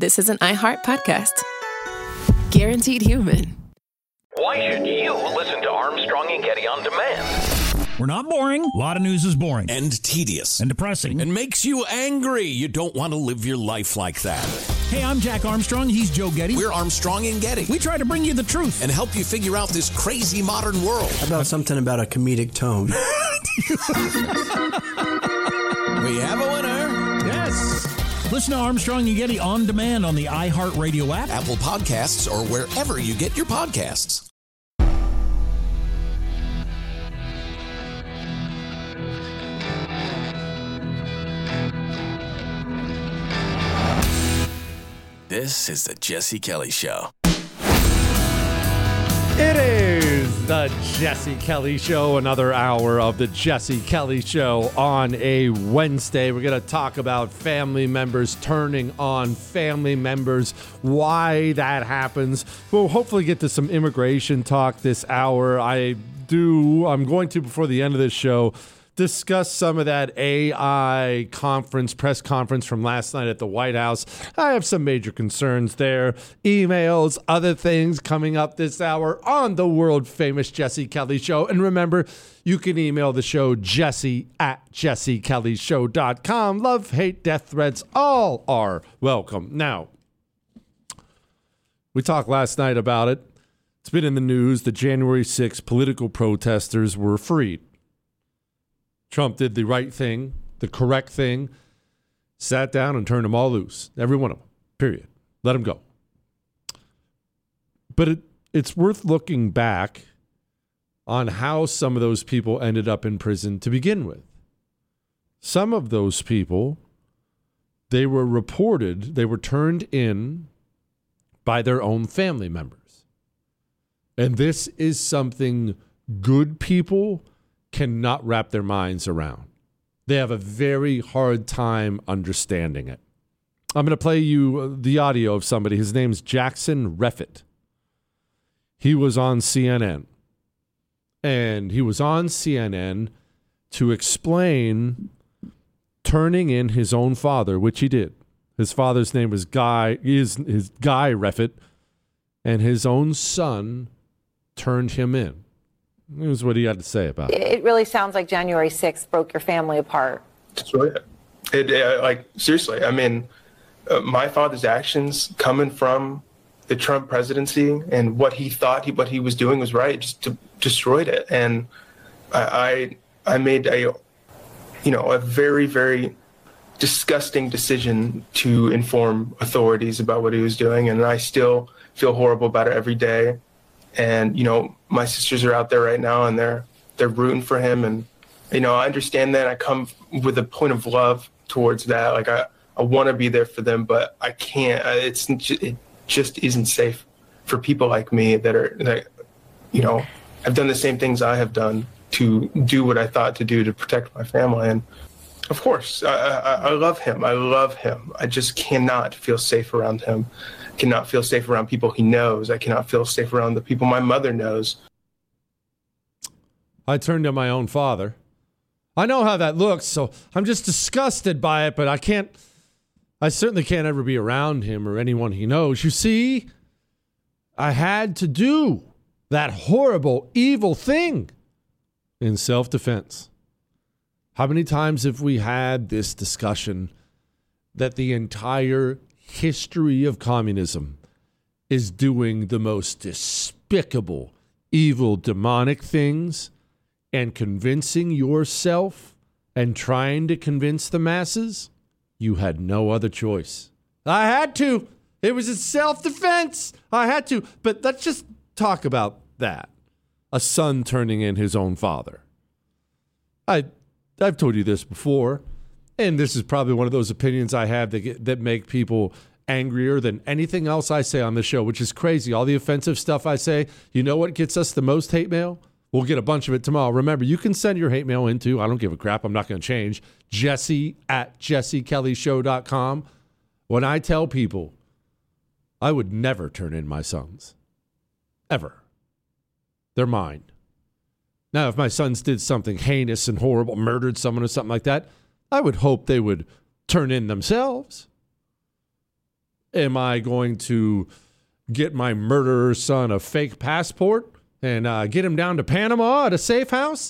this is an iHeart podcast. Guaranteed human. Why should you listen to Armstrong and Getty on demand? We're not boring. A lot of news is boring. And tedious. And depressing. And makes you angry. You don't want to live your life like that. Hey, I'm Jack Armstrong. He's Joe Getty. We're Armstrong and Getty. We try to bring you the truth. And help you figure out this crazy modern world. How about something about a comedic tone? We have a winner. Yes. Listen to Armstrong and Getty on demand on the iHeartRadio app, Apple Podcasts, or wherever you get your podcasts. This is the Jesse Kelly Show. It is the Jesse Kelly Show, another hour of the Jesse Kelly Show on a Wednesday. We're going to talk about family members turning on family members, why that happens. We'll hopefully get to some immigration talk this hour. I'm going to, before the end of this show, discuss some of that AI press conference from last night at the White House. I have some major concerns there. Emails, other things coming up this hour on the world famous Jesse Kelly Show. And remember, you can email the show jesse@jessekellyshow.com. Love, hate, death threats, all are welcome. Now, we talked last night about it. It's been in the news. The January 6th political protesters were freed. Trump did the right thing, the correct thing, sat down and turned them all loose. Every one of them, period. Let them go. But it's worth looking back on how some of those people ended up in prison to begin with. Some of those people, they were turned in by their own family members. And this is something good people cannot wrap their minds around. They have a very hard time understanding it. I'm going to play you the audio of somebody. His name's Jackson Reffitt. He was on CNN. And he was on CNN to explain turning in his own father, which he did. His father's name was Guy Reffitt, and his own son turned him in. Here's what he had to say about it. It really sounds like January 6th broke your family apart. That's right. Seriously, I mean, my father's actions coming from the Trump presidency and what he thought what he was doing was right, just destroyed it. And I made a very, very disgusting decision to inform authorities about what he was doing. And I still feel horrible about it every day. And, my sisters are out there right now and they're rooting for him. And, I understand that. I come with a point of love towards that. Like I want to be there for them, but I can't. It just isn't safe for people like me that have done the same things I have done to do what I thought to do to protect my family. And of course, I love him. I love him. I just cannot feel safe around him. Cannot feel safe around people he knows. I cannot feel safe around the people my mother knows. I turned to my own father. I know how that looks, so I'm just disgusted by it, but I certainly can't ever be around him or anyone he knows. You see, I had to do that horrible, evil thing in self-defense. How many times have we had this discussion that the entire history of communism is doing the most despicable, evil, demonic things and convincing yourself and trying to convince the masses? You had no other choice. I had to. It was a self-defense. I had to. But let's just talk about that. A son turning in his own father. I've told you this before. And this is probably one of those opinions I have that make people angrier than anything else I say on the show, which is crazy. All the offensive stuff I say, you know what gets us the most hate mail? We'll get a bunch of it tomorrow. Remember, you can send your hate mail into, I don't give a crap, I'm not going to change, jesse@jessekellyshow.com. When I tell people, I would never turn in my sons. Ever. They're mine. Now, if my sons did something heinous and horrible, murdered someone or something like that, I would hope they would turn in themselves. Am I going to get my murderer son a fake passport and get him down to Panama at a safe house?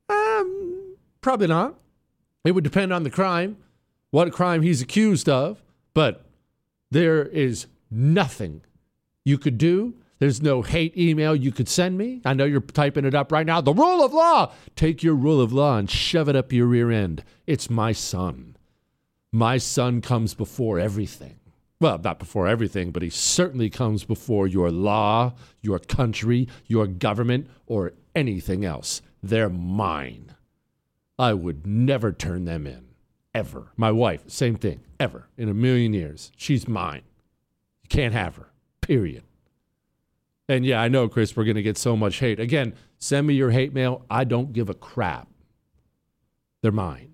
Probably not. It would depend on the crime, what crime he's accused of. But there is nothing you could do. There's no hate email you could send me. I know you're typing it up right now. The rule of law. Take your rule of law and shove it up your rear end. It's my son. My son comes before everything. Well, not before everything, but he certainly comes before your law, your country, your government, or anything else. They're mine. I would never turn them in, ever. My wife, same thing, ever, in a million years. She's mine. You can't have her, period. And yeah, I know, Chris, we're going to get so much hate. Again, send me your hate mail. I don't give a crap. They're mine.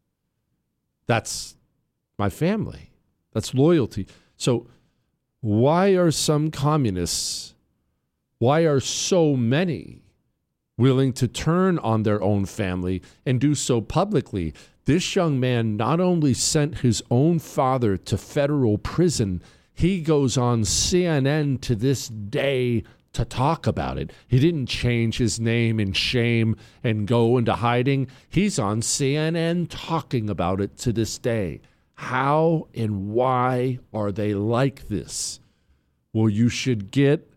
That's my family. That's loyalty. So why are some communists, why are so many willing to turn on their own family and do so publicly? This young man not only sent his own father to federal prison, he goes on CNN to this day to talk about it. He didn't change his name in shame and go into hiding. He's on CNN talking about it to this day. How and why are they like this? Well, you should get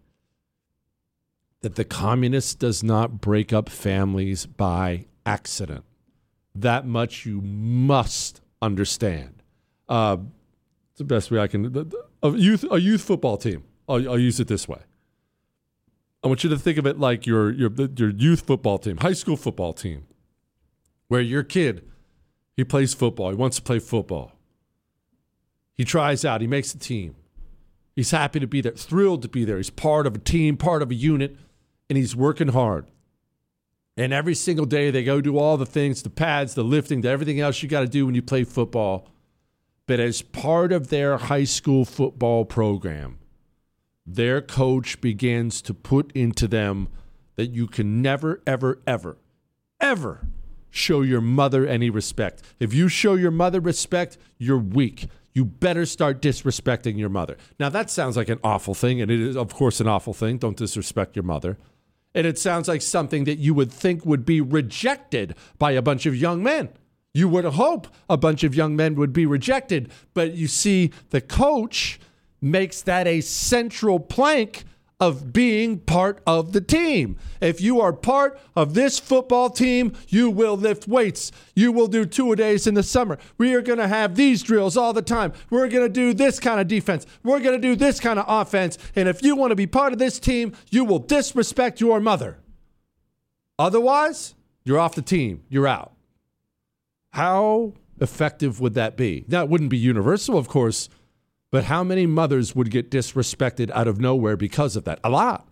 that the communist does not break up families by accident. That much you must understand. It's the best way I can. A youth football team. I'll use it this way. I want you to think of it like your youth football team, high school football team, where your kid, he plays football. He wants to play football. He tries out. He makes the team. He's happy to be there, thrilled to be there. He's part of a team, part of a unit, and he's working hard. And every single day they go do all the things, the pads, the lifting, the everything else you got to do when you play football. But as part of their high school football program, their coach begins to put into them that you can never, ever, ever, ever show your mother any respect. If you show your mother respect, you're weak. You better start disrespecting your mother. Now, that sounds like an awful thing, and it is, of course, an awful thing. Don't disrespect your mother. And it sounds like something that you would think would be rejected by a bunch of young men. You would hope a bunch of young men would be rejected. But you see, the coach makes that a central plank of being part of the team. If you are part of this football team, you will lift weights. You will do 2-a-days in the summer. We are going to have these drills all the time. We're going to do this kind of defense. We're going to do this kind of offense. And if you want to be part of this team, you will disrespect your mother. Otherwise, you're off the team. You're out. How effective would that be? Now, it wouldn't be universal, of course, but how many mothers would get disrespected out of nowhere because of that? A lot.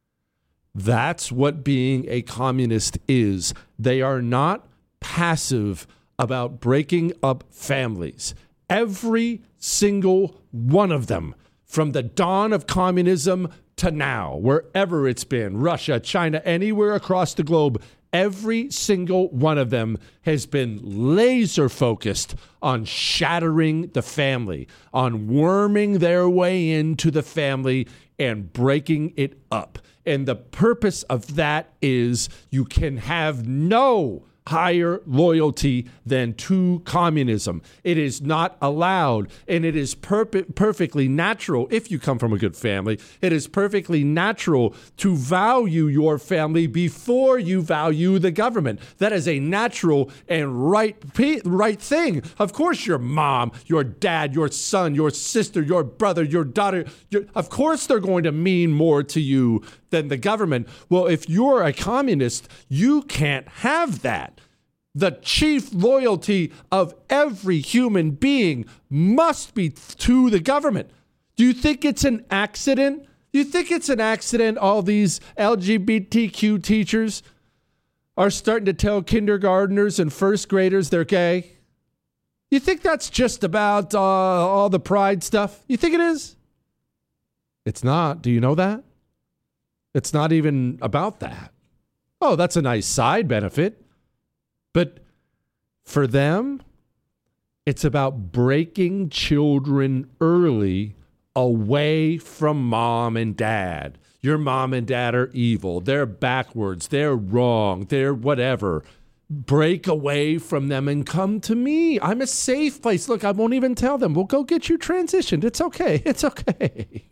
That's what being a communist is. They are not passive about breaking up families. Every single one of them, from the dawn of communism to now, wherever it's been, Russia, China, anywhere across the globe, every single one of them has been laser focused on shattering the family, on worming their way into the family and breaking it up. And the purpose of that is you can have no higher loyalty than to communism. It is not allowed, and it is perfectly natural, if you come from a good family, it is perfectly natural to value your family before you value the government. That is a natural and right thing. Of course, your mom, your dad, your son, your sister, your brother, your daughter, of course they're going to mean more to you than the government. Well, if you're a communist, you can't have that. The chief loyalty of every human being must be to the government. Do you think it's an accident? Do you think it's an accident all these LGBTQ teachers are starting to tell kindergartners and first graders they're gay? You think that's just about all the pride stuff? You think it is? It's not. Do you know that? It's not even about that. Oh, that's a nice side benefit. But for them, it's about breaking children early away from mom and dad. Your mom and dad are evil. They're backwards. They're wrong. They're whatever. Break away from them and come to me. I'm a safe place. Look, I won't even tell them. We'll go get you transitioned. It's okay. It's okay.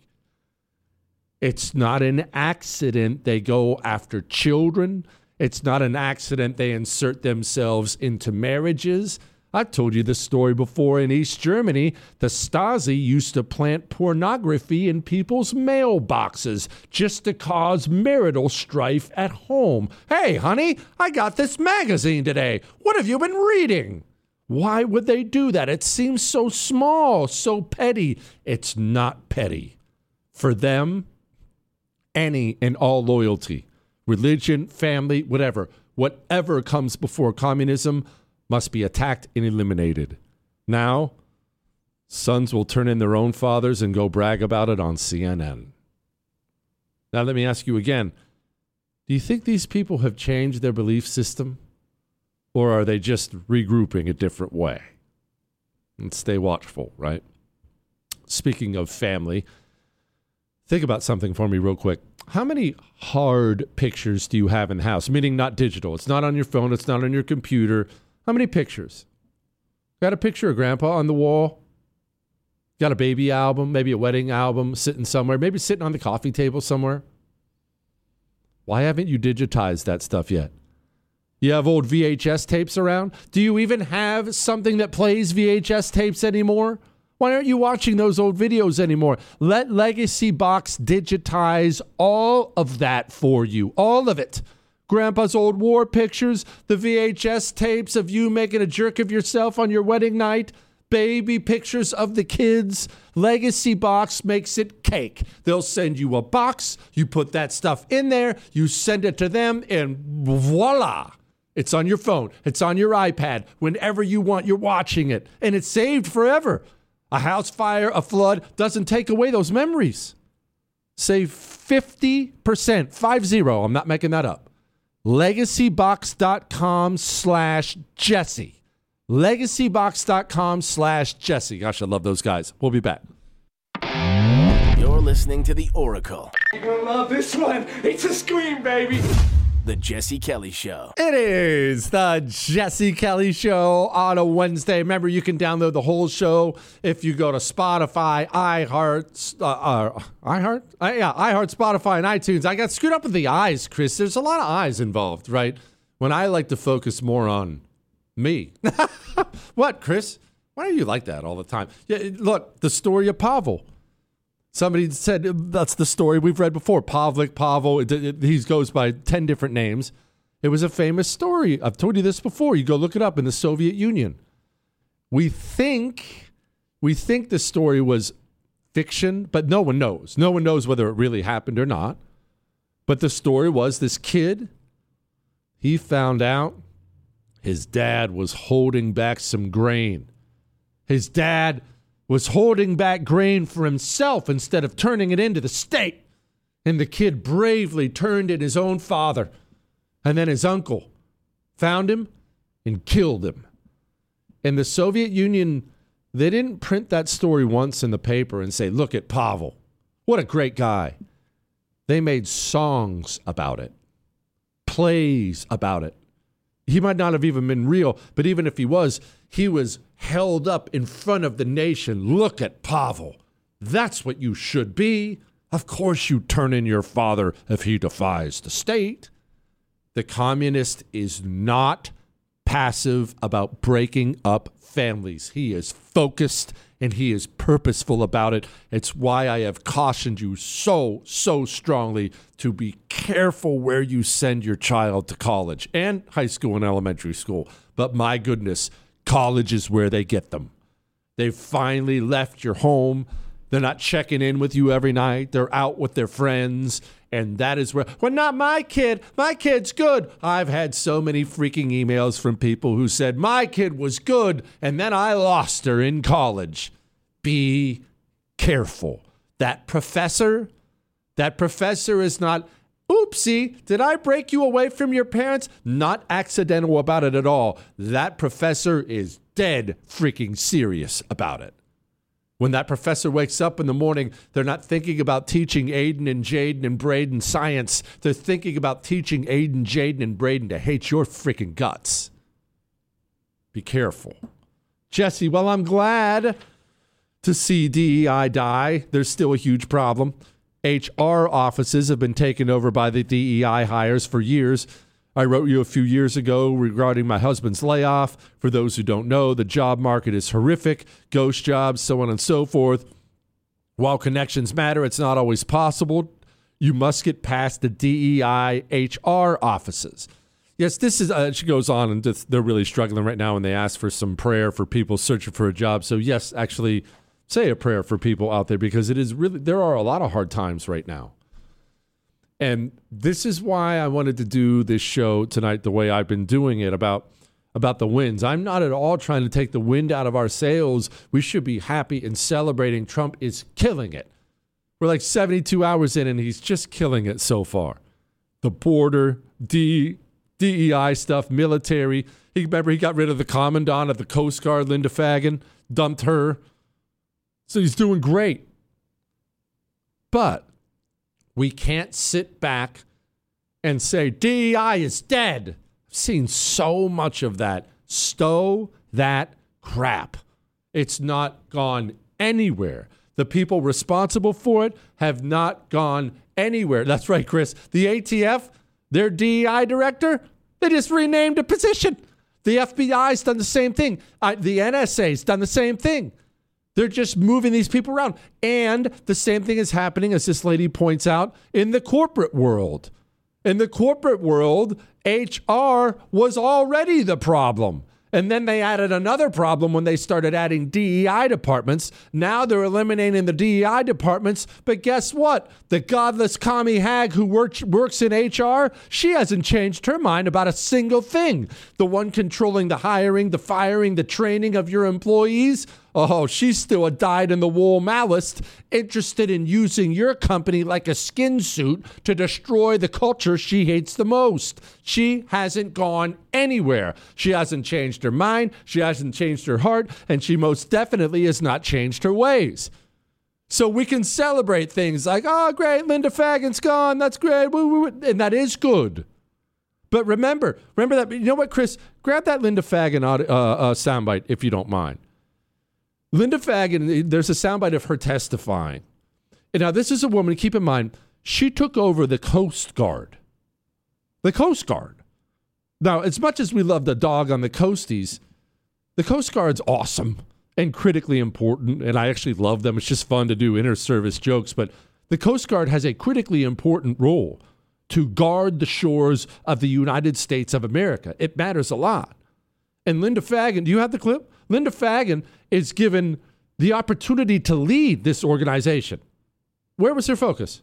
It's not an accident they go after children. It's not an accident they insert themselves into marriages. I've told you this story before. In East Germany, the Stasi used to plant pornography in people's mailboxes just to cause marital strife at home. Hey, honey, I got this magazine today. What have you been reading? Why would they do that? It seems so small, so petty. It's not petty. For them, any and all loyalty, religion, family, whatever comes before communism must be attacked and eliminated. Now, sons will turn in their own fathers and go brag about it on CNN. Now, let me ask you again. Do you think these people have changed their belief system? Or are they just regrouping a different way? And stay watchful, right? Speaking of family, think about something for me real quick. How many hard pictures do you have in the house? Meaning not digital. It's not on your phone. It's not on your computer. How many pictures? Got a picture of Grandpa on the wall? Got a baby album, maybe a wedding album sitting somewhere, maybe sitting on the coffee table somewhere? Why haven't you digitized that stuff yet? You have old VHS tapes around? Do you even have something that plays VHS tapes anymore? Why aren't you watching those old videos anymore? Let Legacy Box digitize all of that for you. All of it. Grandpa's old war pictures, the VHS tapes of you making a jerk of yourself on your wedding night, baby pictures of the kids. Legacy Box makes it cake. They'll send you a box, you put that stuff in there, you send it to them, and voila. It's on your phone. It's on your iPad. Whenever you want, you're watching it. And it's saved forever. A house fire, a flood doesn't take away those memories. Save 50%, 50. I'm not making that up. LegacyBox.com/Jesse. LegacyBox.com/Jesse. Gosh, I love those guys. We'll be back. You're listening to The Oracle. You're gonna love this one. It's a scream, baby. The Jesse Kelly Show. It is the Jesse Kelly Show on a Wednesday. Remember, you can download the whole show if you go to Spotify, iHeart, Spotify, and iTunes. I got screwed up with the I's, Chris. There's a lot of I's involved, right? When I like to focus more on me. What, Chris? Why are you like that all the time? Yeah, look, the story of Pavel. Somebody said that's the story we've read before. Pavlik, Pavel, he goes by 10 different names. It was a famous story. I've told you this before. You go look it up in the Soviet Union. We think the story was fiction, but no one knows. No one knows whether it really happened or not. But the story was this kid, he found out his dad was holding back some grain. His dad was holding back grain for himself instead of turning it into the state. And the kid bravely turned in his own father. And then his uncle found him and killed him. In the Soviet Union, they didn't print that story once in the paper and say, look at Pavel. What a great guy. They made songs about it, plays about it. He might not have even been real, but even if he was held up in front of the nation. Look at Pavel. That's what you should be. Of course you turn in your father if he defies the state. The communist is not passive about breaking up families. He is focused and he is purposeful about it. It's why I have cautioned you so strongly to be careful where you send your child to college and high school and elementary school. But my goodness, college is where they get them. They've finally left your home. They're not checking in with you every night. They're out with their friends. And that is where, well, not my kid. My kid's good. I've had so many freaking emails from people who said, my kid was good, and then I lost her in college. Be careful. That professor is not, oopsie, did I break you away from your parents? Not accidental about it at all. That professor is dead freaking serious about it. When that professor wakes up in the morning, they're not thinking about teaching Aiden and Jaden and Braden science. They're thinking about teaching Aiden, Jaden, and Braden to hate your freaking guts. Be careful. Jesse, well, I'm glad to see DEI die. There's still a huge problem. HR offices have been taken over by the DEI hires for years. I wrote you a few years ago regarding my husband's layoff. For those who don't know, the job market is horrific, ghost jobs, so on and so forth. While connections matter, it's not always possible. You must get past the DEI HR offices. Yes, this is, she goes on, and they're really struggling right now, and they ask for some prayer for people searching for a job. So yes, actually say a prayer for people out there, because it is really, there are a lot of hard times right now. And this is why I wanted to do this show tonight the way I've been doing it about the wins. I'm not at all trying to take the wind out of our sails. We should be happy and celebrating. Trump is killing it. We're like 72 hours in, and he's just killing it so far. The border, DEI stuff, military. Remember, he got rid of the commandant of the Coast Guard, Linda Fagan, dumped her. So he's doing great. But we can't sit back and say DEI is dead. I've seen so much of that. Stow that crap. It's not gone anywhere. The people responsible for it have not gone anywhere. That's right, Chris. The ATF, their DEI director, they just renamed a position. The FBI's done the same thing. The NSA's done the same thing. They're just moving these people around. And the same thing is happening, as this lady points out, in the corporate world. In the corporate world, HR was already the problem. And then they added another problem when they started adding DEI departments. Now they're eliminating the DEI departments. But guess what? The godless commie hag who works in HR, she hasn't changed her mind about a single thing. The one controlling the hiring, the firing, the training of your employees. Oh, she's still a dyed-in-the-wool Maoist, interested in using your company like a skin suit to destroy the culture she hates the most. She hasn't gone anywhere. She hasn't changed her mind, she hasn't changed her heart, and she most definitely has not changed her ways. So we can celebrate things like, oh, great, Linda Fagan's gone, that's great, and that is good. But remember that, you know what, Chris? Grab that Linda Fagan soundbite, if you don't mind. Linda Fagan, there's a soundbite of her testifying. And now, this is a woman, keep in mind, she took over the Coast Guard. The Coast Guard. Now, as much as we love the dog on the coasties, the Coast Guard's awesome and critically important, and I actually love them. It's just fun to do inter-service jokes, but the Coast Guard has a critically important role to guard the shores of the United States of America. It matters a lot. And Linda Fagan, do you have the clip? Linda Fagan is given the opportunity to lead this organization. Where was her focus?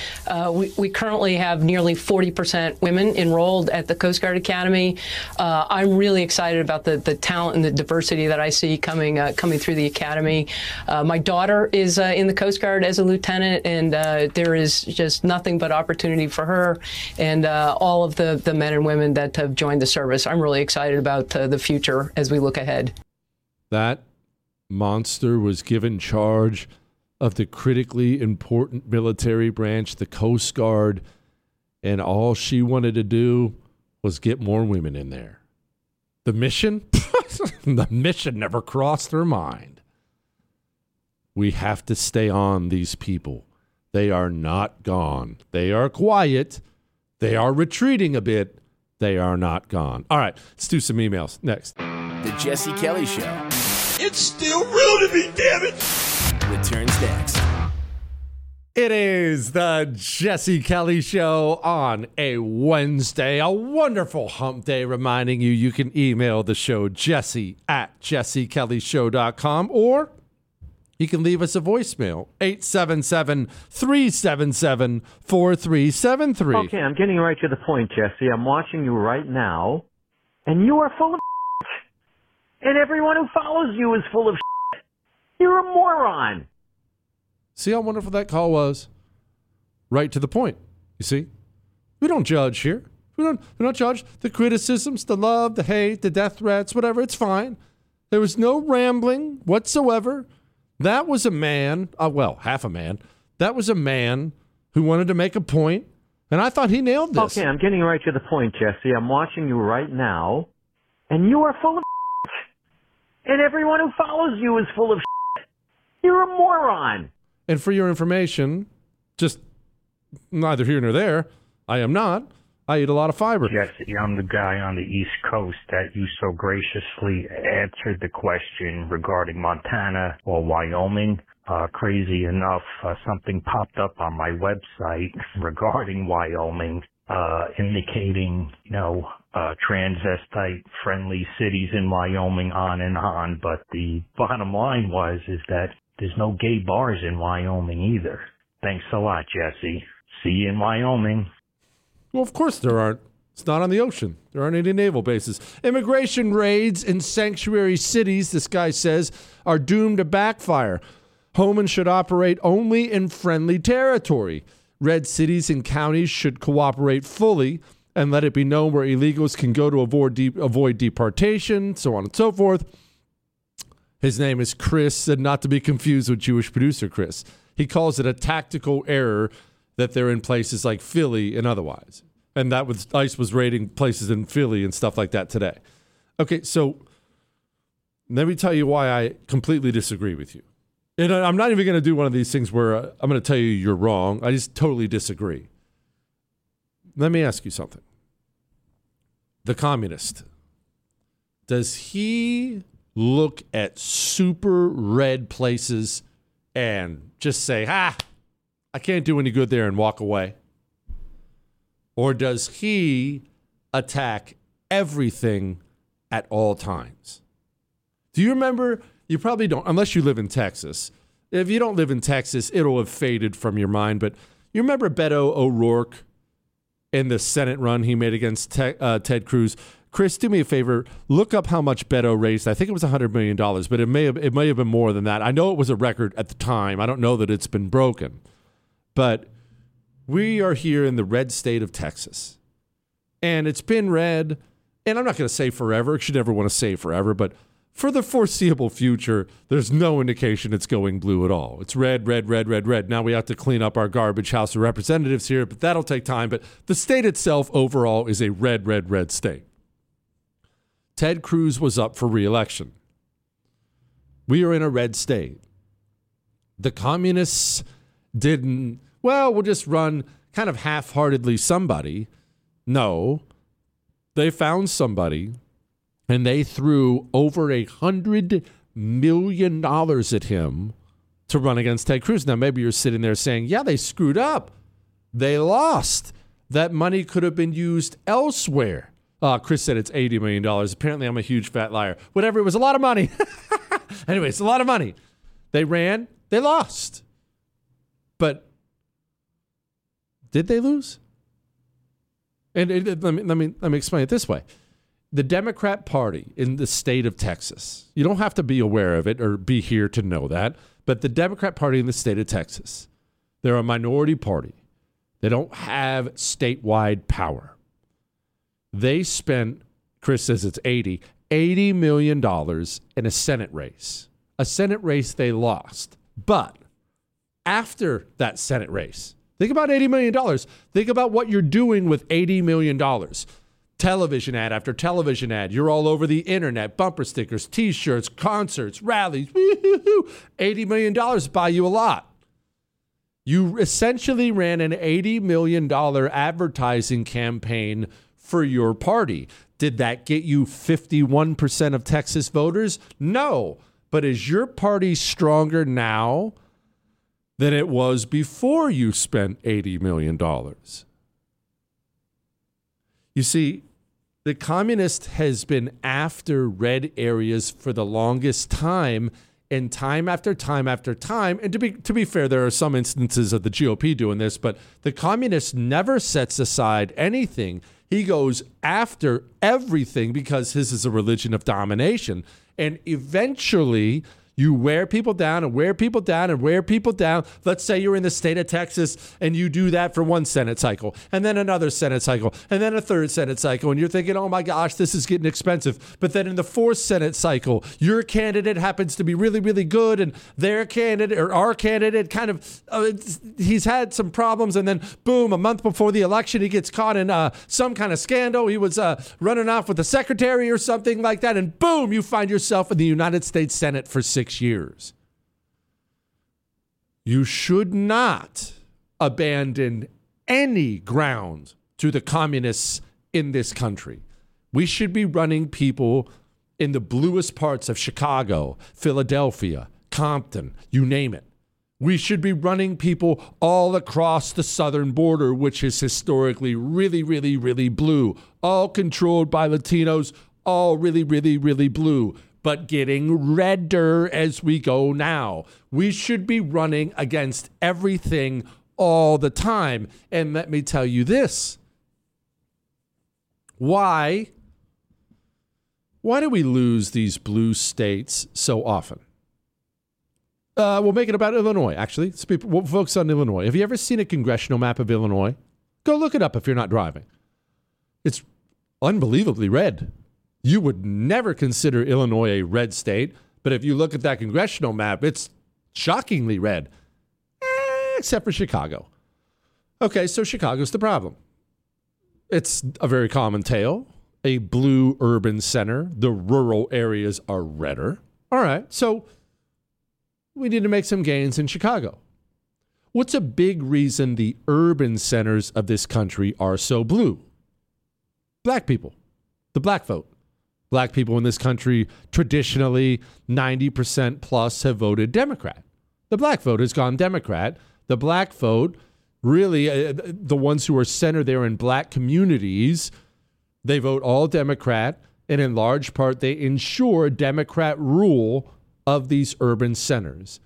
We currently have nearly 40% women enrolled at the Coast Guard Academy. I'm really excited about the talent and the diversity that I see coming through the academy. My daughter is in the Coast Guard as a lieutenant, and there is just nothing but opportunity for her and all of the men and women that have joined the service. I'm really excited about the future as we look ahead. That monster was given charge of the critically important military branch, the Coast Guard, and all she wanted to do was get more women in there. The mission? The mission never crossed her mind. We have to stay on these people. They are not gone. They are quiet. They are retreating a bit. They are not gone. All right, let's do some emails. Next. The Jesse Kelly Show. It's still real to me, damn it! Returns next. It is the Jesse Kelly Show on a Wednesday, a wonderful hump day, reminding you can email the show jesse@jessekellyshow.com, or you can leave us a voicemail, 877-377-4373. Okay, I'm getting right to the point, Jesse. I'm watching you right now, and you are full of and everyone who follows you is full of You're a moron. See how wonderful that call was? Right to the point. You see? We don't judge here. We don't judge the criticisms, the love, the hate, the death threats, whatever. It's fine. There was no rambling whatsoever. That was a man, half a man. That was a man who wanted to make a point, and I thought he nailed this. Okay, I'm getting right to the point, Jesse. I'm watching you right now, and you are full of shit. And everyone who follows you is full of shit. You're a moron. And for your information, just neither here nor there, I am not. I eat a lot of fiber. Jesse, I'm the guy on the East Coast that you so graciously answered the question regarding Montana or Wyoming. Crazy enough, something popped up on my website regarding Wyoming, indicating, transvestite-friendly cities in Wyoming, on and on. But the bottom line is that there's no gay bars in Wyoming either. Thanks a lot, Jesse. See you in Wyoming. Well, of course there aren't. It's not on the ocean. There aren't any naval bases. Immigration raids in sanctuary cities, this guy says, are doomed to backfire. Homan should operate only in friendly territory. Red cities and counties should cooperate fully and let it be known where illegals can go to avoid deportation, so on and so forth. His name is Chris, and not to be confused with Jewish producer Chris. He calls it a tactical error that they're in places like Philly and otherwise. And that was ICE was raiding places in Philly and stuff like that today. Okay, so let me tell you why I completely disagree with you. And I'm not even going to do one of these things where I'm going to tell you you're wrong. I just totally disagree. Let me ask you something. The communist, does he look at super red places and just say, I can't do any good there and walk away? Or does he attack everything at all times? Do you remember? You probably don't, unless you live in Texas. If you don't live in Texas, it'll have faded from your mind. But you remember Beto O'Rourke in the Senate run he made against Ted Cruz? Chris, do me a favor. Look up how much Beto raised. I think it was $100 million, but it may have been more than that. I know it was a record at the time. I don't know that it's been broken. But we are here in the red state of Texas. And it's been red, and I'm not going to say forever. You should never want to say forever, but for the foreseeable future, there's no indication it's going blue at all. It's red, red, red, red, red. Now we have to clean up our garbage House of Representatives here, but that'll take time. But the state itself overall is a red, red, red state. Ted Cruz was up for re-election. We are in a red state. The communists didn't, we'll just run kind of half-heartedly somebody. No, they found somebody, and they threw over $100 million at him to run against Ted Cruz. Now, maybe you're sitting there saying, yeah, they screwed up. They lost. That money could have been used elsewhere. Chris said it's $80 million. Apparently, I'm a huge fat liar. Whatever, it was a lot of money. Anyway, it's a lot of money. They ran, they lost. But did they lose? And let me explain it this way. The Democrat Party in the state of Texas, you don't have to be aware of it or be here to know that, but the Democrat Party in the state of Texas, they're a minority party. They don't have statewide power. They spent, Chris says it's $80 million in a Senate race. A Senate race they lost. But after that Senate race, think about $80 million. Think about what you're doing with $80 million. Television ad after television ad. You're all over the internet. Bumper stickers, T-shirts, concerts, rallies. Woo-hoo-hoo. $80 million buy you a lot. You essentially ran an $80 million advertising campaign for your party. Did that get you 51% of Texas voters? No. But is your party stronger now than it was before you spent $80 million? You see, the communist has been after red areas for the longest time, and time after time after time. And to be fair, there are some instances of the GOP doing this, but the communist never sets aside anything. He goes after everything because his is a religion of domination. And eventually, You wear people down and wear people down and wear people down. Let's say you're in the state of Texas and you do that for one Senate cycle and then another Senate cycle and then a third Senate cycle. And you're thinking, oh my gosh, this is getting expensive. But then in the fourth Senate cycle, your candidate happens to be really, really good. And their candidate or our candidate kind of, he's had some problems. And then boom, a month before the election, he gets caught in some kind of scandal. He was running off with the secretary or something like that. And boom, you find yourself in the United States Senate for 6 years. You should not abandon any ground to the communists in this country. We should be running people in the bluest parts of Chicago, Philadelphia, Compton, you name it. We should be running people all across the southern border, which is historically really, really, really blue, all controlled by Latinos, all really, really, really blue, but getting redder as we go now. We should be running against everything all the time. And let me tell you this. Why do we lose these blue states so often? We'll make it about Illinois, actually. We'll focus on Illinois. Have you ever seen a congressional map of Illinois? Go look it up if you're not driving. It's unbelievably red. You would never consider Illinois a red state, but if you look at that congressional map, it's shockingly red, except for Chicago. Okay, so Chicago's the problem. It's a very common tale. A blue urban center. The rural areas are redder. All right, so we need to make some gains in Chicago. What's a big reason the urban centers of this country are so blue? Black people, the black vote. Black people in this country, traditionally, 90% plus have voted Democrat. The black vote has gone Democrat. The black vote, really, the ones who are centered there in black communities, they vote all Democrat, and in large part, they ensure Democrat rule of these urban centers.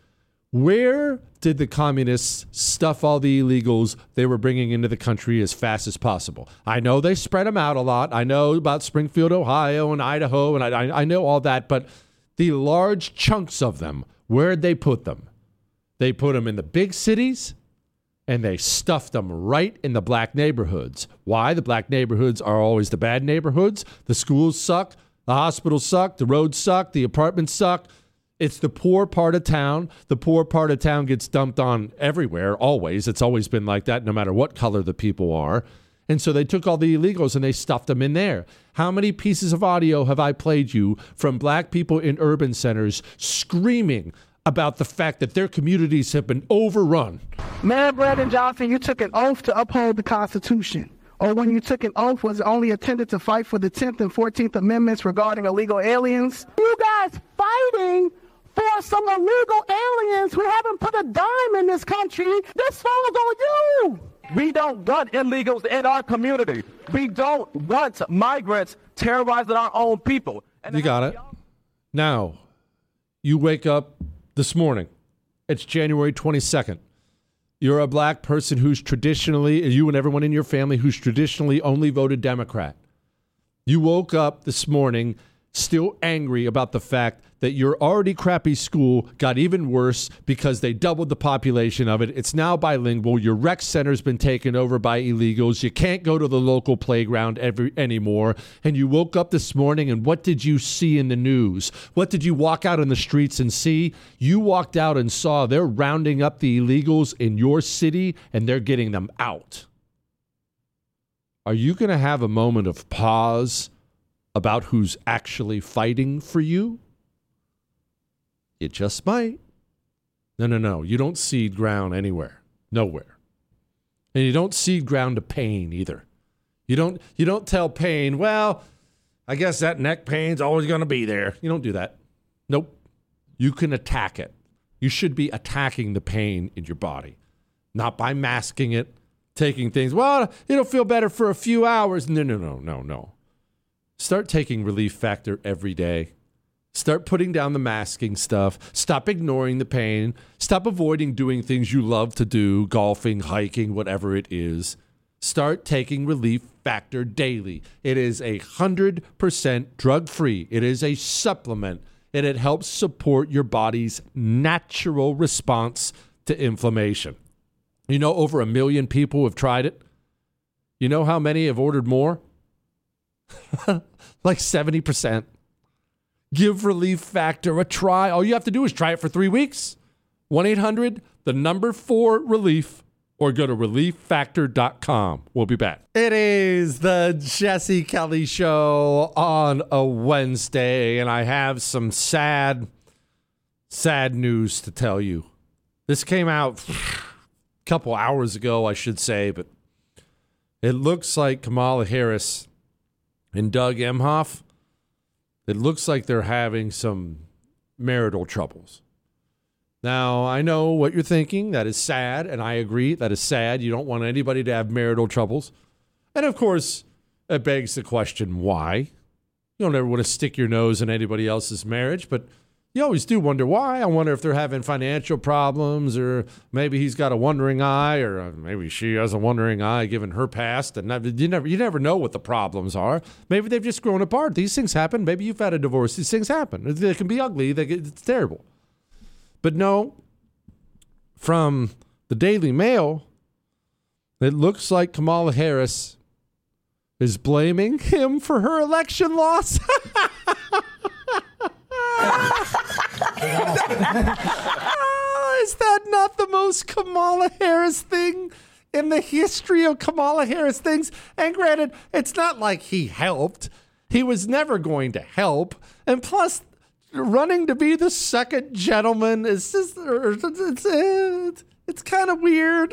Where did the communists stuff all the illegals they were bringing into the country as fast as possible? I know they spread them out a lot. I know about Springfield, Ohio, and Idaho, and I know all that. But the large chunks of them, where'd they put them? They put them in the big cities, and they stuffed them right in the black neighborhoods. Why? The black neighborhoods are always the bad neighborhoods. The schools suck. The hospitals suck. The roads suck. The apartments suck. It's the poor part of town. The poor part of town gets dumped on everywhere, always. It's always been like that, no matter what color the people are. And so they took all the illegals and they stuffed them in there. How many pieces of audio have I played you from black people in urban centers screaming about the fact that their communities have been overrun? Man, Brandon Johnson, you took an oath to uphold the Constitution. Or when you took an oath, was it only intended to fight for the 10th and 14th Amendments regarding illegal aliens? You guys fighting for some illegal aliens who haven't put a dime in this country. This falls on you. We don't want illegals in our community. We don't want migrants terrorizing our own people. And you got it. Now, you wake up this morning. It's January 22nd. You're a black person who's traditionally, you and everyone in your family who's traditionally only voted Democrat. You woke up this morning still angry about the fact that your already crappy school got even worse because they doubled the population of it. It's now bilingual. Your rec center's been taken over by illegals. You can't go to the local playground anymore. And you woke up this morning, and what did you see in the news? What did you walk out in the streets and see? You walked out and saw they're rounding up the illegals in your city, and they're getting them out. Are you going to have a moment of pause about who's actually fighting for you? You just might. No. You don't cede ground anywhere. Nowhere. And you don't cede ground to pain either. You don't tell pain, well, I guess that neck pain's always going to be there. You don't do that. Nope. You can attack it. You should be attacking the pain in your body, not by masking it, taking things, well, it'll feel better for a few hours. No. Start taking Relief Factor every day. Start putting down the masking stuff. Stop ignoring the pain. Stop avoiding doing things you love to do, golfing, hiking, whatever it is. Start taking Relief Factor daily. It is 100% drug-free. It is a supplement. and it helps support your body's natural response to inflammation. You know, over 1 million people have tried it. You know how many have ordered more? Like 70%. Give Relief Factor a try. All you have to do is try it for 3 weeks. 1-800-4-RELIEF or go to relieffactor.com. We'll be back. It is the Jesse Kelly Show on a Wednesday, and I have some sad news to tell you. This came out a couple hours ago, I should say, but it looks like Kamala Harris and Doug Emhoff, it looks like they're having some marital troubles. Now, I know what you're thinking. That is sad, and I agree. That is sad. You don't want anybody to have marital troubles. And, of course, it begs the question, why? You don't ever want to stick your nose in anybody else's marriage, but you always do wonder why. I wonder if they're having financial problems, or maybe he's got a wandering eye, or maybe she has a wandering eye given her past. And you never know what the problems are. Maybe they've just grown apart. These things happen. Maybe you've had a divorce. These things happen. They can be ugly. It's terrible. But no, from the Daily Mail, it looks like Kamala Harris is blaming him for her election loss. Is that not the most Kamala Harris thing in the history of Kamala Harris things? And granted, it's not like he helped. He was never going to help. And plus, running to be the second gentleman is just, it's kind of weird.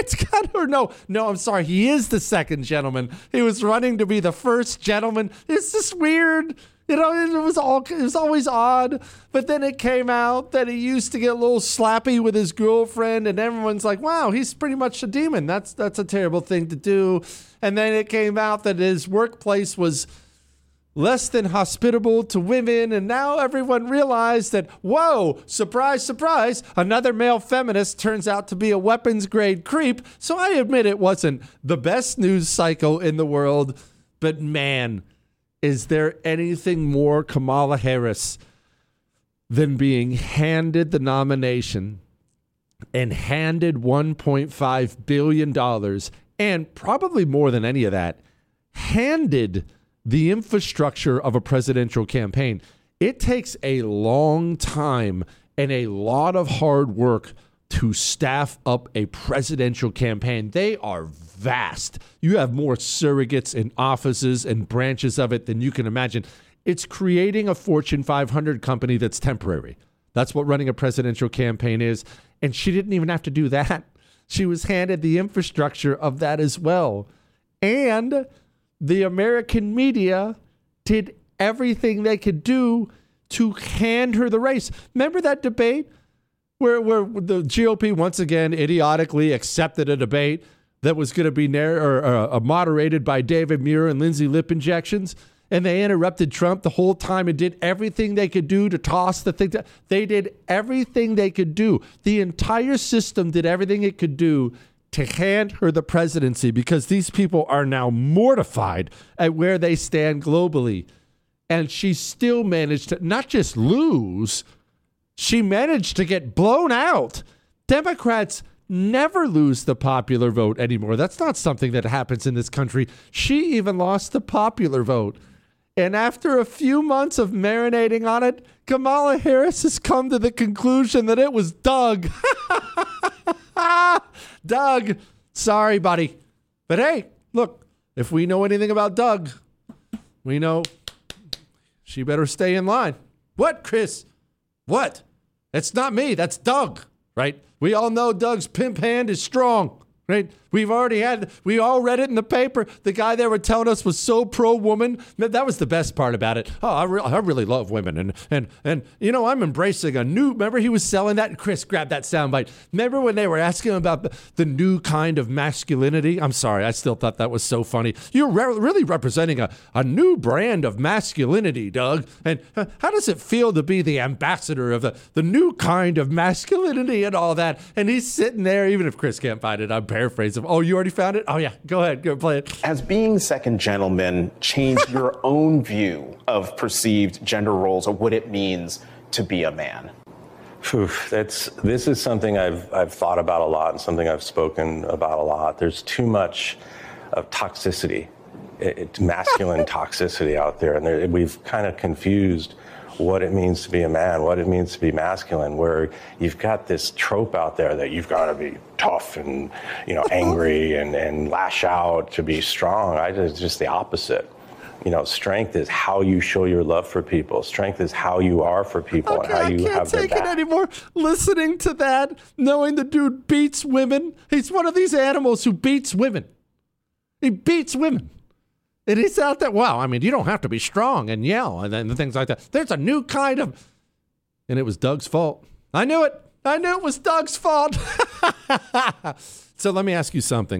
No, I'm sorry. He is the second gentleman. He was running to be the first gentleman. It's just weird. You know, it was always odd. But then it came out that he used to get a little slappy with his girlfriend, and everyone's like, wow, he's pretty much a demon. That's a terrible thing to do. And then it came out that his workplace was less than hospitable to women, and now everyone realized that, whoa, surprise, surprise, another male feminist turns out to be a weapons-grade creep. So I admit it wasn't the best news cycle in the world, but man, is there anything more Kamala Harris than being handed the nomination and handed $1.5 billion, and probably more than any of that, handed the infrastructure of a presidential campaign. It takes a long time and a lot of hard work to staff up a presidential campaign. They are vast. You have more surrogates and offices and branches of it than you can imagine. It's creating a Fortune 500 company that's temporary. That's what running a presidential campaign is. And she didn't even have to do that. She was handed the infrastructure of that as well. And the American media did everything they could do to hand her the race. Remember that debate where the GOP once again idiotically accepted a debate that was going to be moderated by David Muir and Lindsay lip injections, and they interrupted Trump the whole time and did everything they could do to toss the thing. They did everything they could do. The entire system did everything it could do to hand her the presidency, because these people are now mortified at where they stand globally. And she still managed to not just lose, she managed to get blown out. Democrats never lose the popular vote anymore. That's not something that happens in this country. She even lost the popular vote. And after a few months of marinating on it, Kamala Harris has come to the conclusion that it was Doug. Doug, sorry, buddy. But hey, look, if we know anything about Doug, we know she better stay in line. What, Chris? What? It's not me. That's Doug, right? We all know Doug's pimp hand is strong, right? We all read it in the paper. The guy they were telling us was so pro-woman. That was the best part about it. Oh, I really love women. And you know, I'm embracing a new, remember he was selling that? Chris, grab that soundbite. Remember when they were asking him about the new kind of masculinity? I'm sorry, I still thought that was so funny. You're really representing a new brand of masculinity, Doug. And how does it feel to be the ambassador of the new kind of masculinity and all that? And he's sitting there, even if Chris can't find it, I'm paraphrasing. Oh, you already found it? Oh, yeah. Go ahead. Go play it. Has being second gentleman changed your own view of perceived gender roles or what it means to be a man? This is something I've thought about a lot and something I've spoken about a lot. There's too much of toxicity, masculine toxicity out there, and we've kind of confused what it means to be a man, what it means to be masculine, where you've got this trope out there that you've got to be tough and, angry and lash out to be strong. It's just the opposite. Strength is how you show your love for people. Strength is how you are for people and how you have their back. I can't take it anymore. Listening to that, knowing the dude beats women. He's one of these animals who beats women. He beats women. And he's out there. Wow, I mean, you don't have to be strong and yell and then things like that. There's a new kind of... And it was Doug's fault. I knew it. I knew it was Doug's fault. So let me ask you something.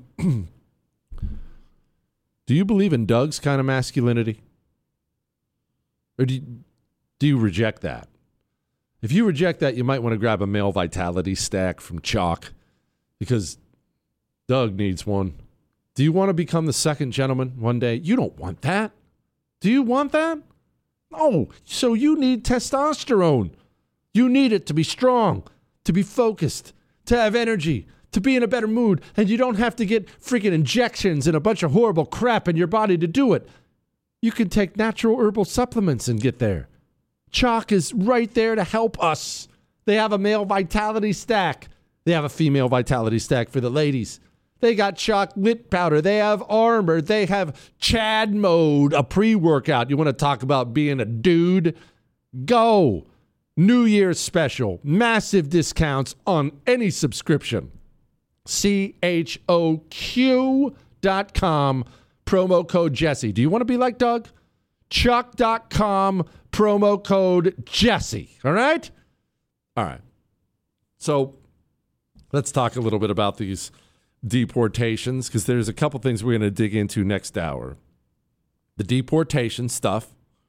Do you believe in Doug's kind of masculinity? Or do you reject that? If you reject that, you might want to grab a male vitality stack from Chalk because Doug needs one. Do you want to become the second gentleman one day? You don't want that. Do you want that? No. So you need testosterone. You need it to be strong, to be focused, to have energy, to be in a better mood, and you don't have to get freaking injections and a bunch of horrible crap in your body to do it. You can take natural herbal supplements and get there. Chalk is right there to help us. They have a male vitality stack. They have a female vitality stack for the ladies. They got chocolate powder. They have Armor. They have Chad Mode, a pre-workout. You want to talk about being a dude? Go. New Year's special. Massive discounts on any subscription. CHOQ.com, promo code Jesse. Do you want to be like Doug? Chuck.com, promo code Jesse. All right? All right. So let's talk a little bit about these deportations because there's a couple things we're going to dig into next hour. The deportation stuff.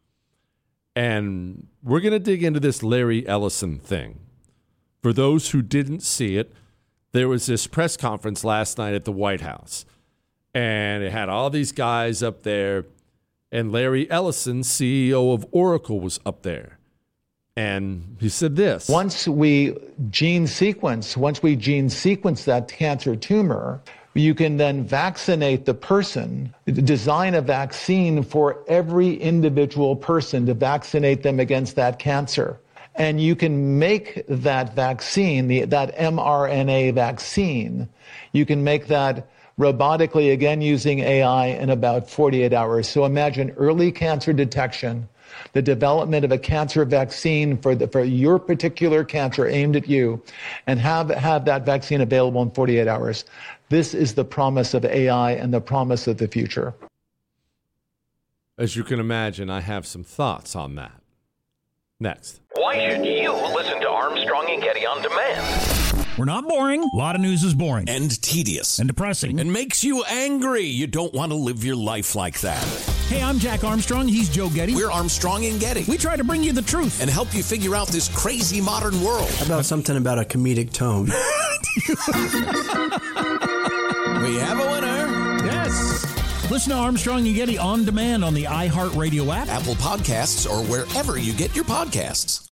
And we're going to dig into this Larry Ellison thing. For those who didn't see it, there was this press conference last night at the White House, and it had all these guys up there, and Larry Ellison, CEO of Oracle, was up there. And he said this. Once we gene sequence that cancer tumor, you can then vaccinate the person, design a vaccine for every individual person to vaccinate them against that cancer. And you can make that vaccine, that mRNA vaccine, you can make that robotically, again, using AI in about 48 hours. So imagine early cancer detection, the development of a cancer vaccine for your particular cancer aimed at you, and have that vaccine available in 48 hours. This is the promise of AI and the promise of the future. As you can imagine, I have some thoughts on that. Next. Why should you listen to Armstrong and Getty on demand? We're not boring. A lot of news is boring. And tedious. And depressing. And makes you angry. You don't want to live your life like that. Hey, I'm Jack Armstrong. He's Joe Getty. We're Armstrong and Getty. We try to bring you the truth. And help you figure out this crazy modern world. How about something about a comedic tone? We have a winner. Yes. Listen to Armstrong and Getty on demand on the iHeartRadio app, Apple Podcasts, or wherever you get your podcasts.